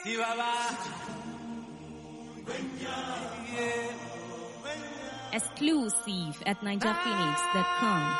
Exclusive at NinjaPhoenix.com.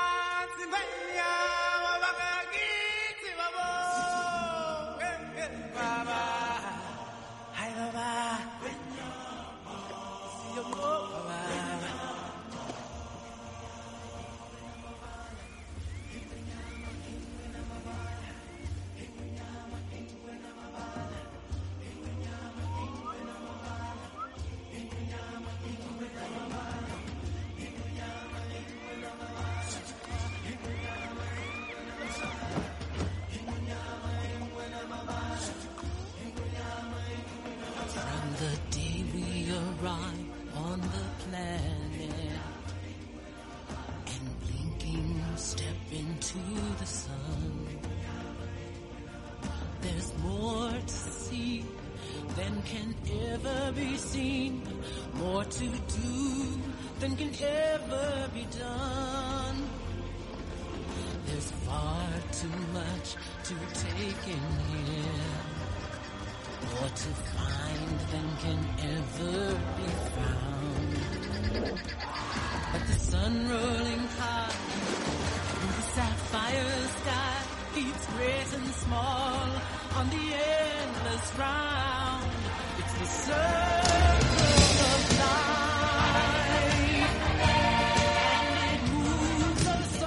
On the planet and blinking step into the sun, there's more to see than can ever be seen, more to do than can ever be done. There's far too much to take in here, more to find than can ever be found. But the sun rolling high through the sapphire sky keeps great and small on the endless round. It's the circle of life, and it moves us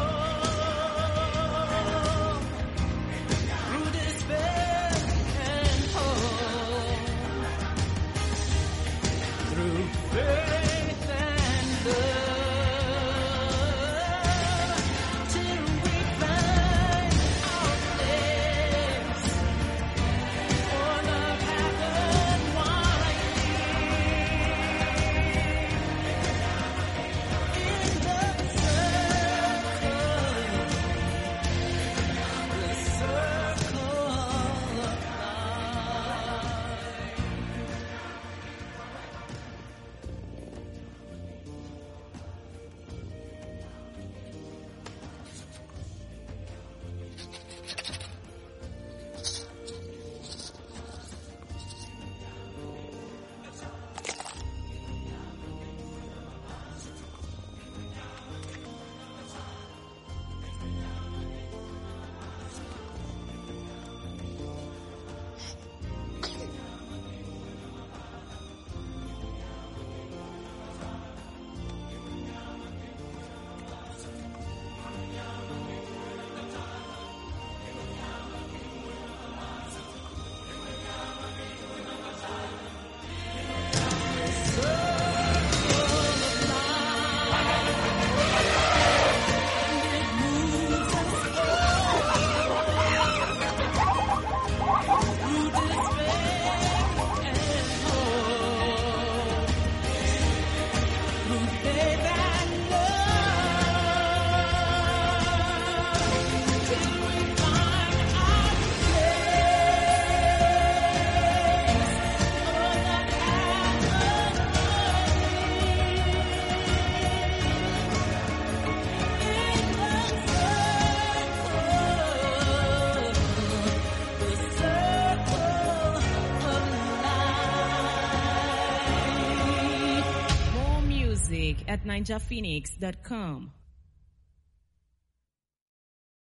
all through despair and hope, through faith and love. At NinjaPhoenix.com.